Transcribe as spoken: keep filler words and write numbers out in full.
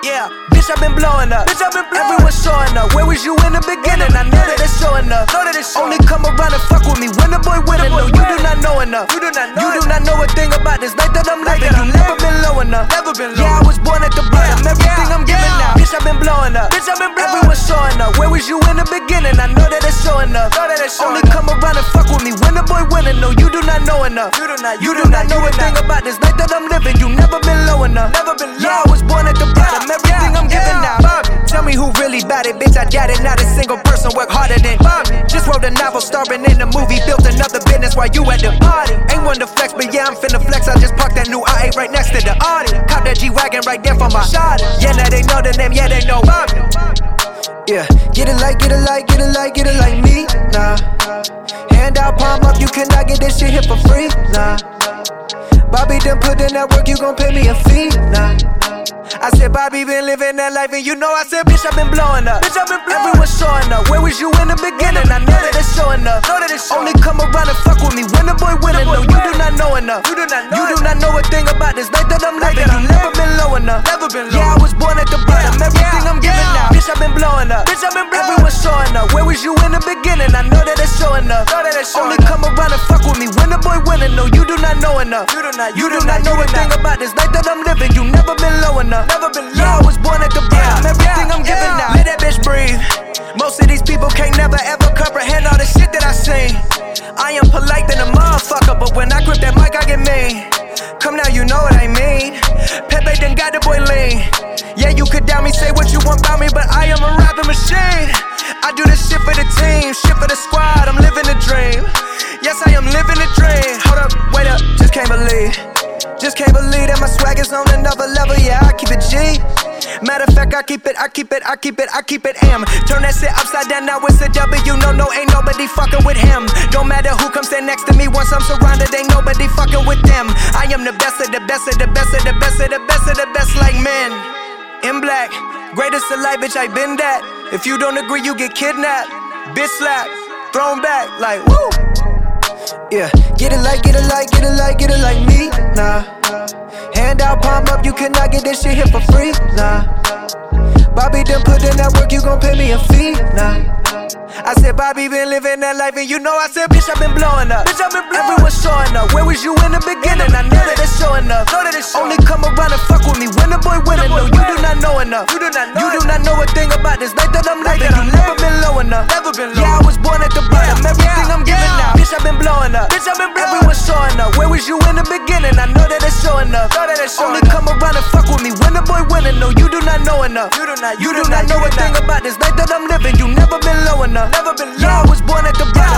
Yeah, bitch, I've been blowing up. Bitch, I've been blowing. Everyone's showing up. Where was you in the beginning? I know that it's showing up. Know that it's showing. Only come around and fuck with me when the boy winning. No, you do not know enough. You do not know. You do not know a thing about this life that I'm living. You never been low enough. Never been low. Yeah, I was born at the bottom. Everything I'm giving now. Bitch, I've been blowing up. Bitch, I've been blowing. Everyone's showing up. Where was you in the beginning? I know that it's showing up. Know that it's showing. Only come around and fuck with me when the boy winning. No, you do not know enough. You do not. You do not know a thing about this life that I'm living. You never been low enough. Never been low. Yeah, I was born at the bottom. Everything I'm giving now. Tell me who really bad it, bitch, I got it. Not a single person work harder than Bobby. Just wrote a novel, starring in the movie. Built another business while you at the party. Ain't one to flex, but yeah, I'm finna flex. I just parked that new I eight right next to the Audi. Cop that G-Wagon right there for my shot. Yeah, now they know the name, yeah, they know Bobby. Yeah, get it like, get it like, get it like, get it like me, nah. Hand out, palm up, you cannot get this shit here for free, nah. Bobby done put in that work, you gon' pay me a fee, nah. I said, Bobby been living that life, and you know I said, bitch, I've been blowing up. Bitch, I've been blowing. Everyone's showing up. Where was you in the beginning? I know that it's showing up. Know that it's showing. Only come around and fuck with me when the boy winning. No, you do not know enough. You do not know. You do not know a thing about this life that I'm living. You never been low enough. Never been low. Yeah, I was born at the bottom. Everything I'm giving now. Bitch, I've been blowing up. Bitch, I've been blowing. Everyone's showing up. Where was you in the beginning? I know that it's showing up. Know that it's showing. Only come around and fuck with me when the boy winning. No, you do not know enough. You do not. You do not know a thing about this life that I'm living. You never been low enough. Never been low. Yeah, I was born at the bottom. Everything I'm giving now. Let that bitch breathe. Most of these people can't never ever comprehend all the shit that I seen. I am polite than a motherfucker, but when I grip that mic, I get mean. Come now, you know what I mean. Pepe done got the boy lean. Yeah, you could doubt me, say what you want about me, but I am a rapping machine. I do this shit for the team, shit for the squad. I'm living the dream. Yes, I am living the dream. Hold up, wait up, just can't believe. Just can't believe that my swag is on another level. Yeah, I keep it G. Matter of fact, I keep it, I keep it, I keep it, I keep it M. Turn that shit upside down, now it's a W. No, no, ain't nobody fucking with him. Don't matter who comes stand next to me. Once I'm surrounded, ain't nobody fucking with them. I am the best of the best of the best of the best of the best of the best, like men. In black, greatest of life, bitch, I been that. If you don't agree, you get kidnapped. Bitch slap, thrown back, like woo. Yeah, get it like, get it like, get it like, get it like me, nah. Hand out, palm up, you cannot get this shit here for free, nah. Bobby done put in that work, you gon' pay me a fee, nah. I said, Bobby been living that life, and you know I said, bitch, I've been blowing up. Bitch, I've been blowing. Everyone's showing up. Where was you in the beginning? I know that it's showing up. Know that it's showing. Only come around and fuck with me when the boy winning. No, you do not know enough. You do not know. You do not know a thing about this life that I'm living. You never been low enough. Never been low. Yeah, I was born at the bottom. Everything I'm giving now. Bitch, I've been blowing up. Bitch, I've been blowing. Everyone's showing up. Where was you in the beginning? I know that it's showing up. Know that it's showing. Only come around and fuck with me when the boy winning. No, you do not know enough. You do not. You do not know a thing about this life that I'm living. You never been low enough. Never been low. Yeah, I was born at the bottom.